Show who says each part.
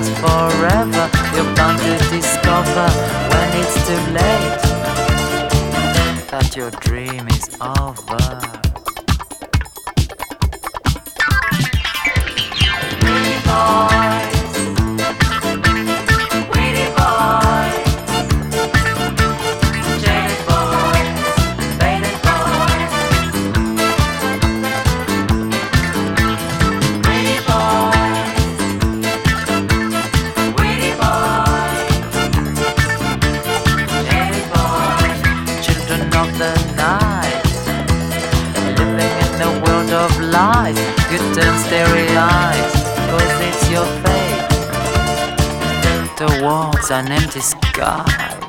Speaker 1: last forever. You're bound to discover when it's too late that your dream is over. Pretty boys, pretty boys, jaded boys, faded boys. Pretty boys, pretty boys, jaded boys. Children of the night, living in the world of lies. You turn starry-eyed, 'cause it's your fate towards an empty sky.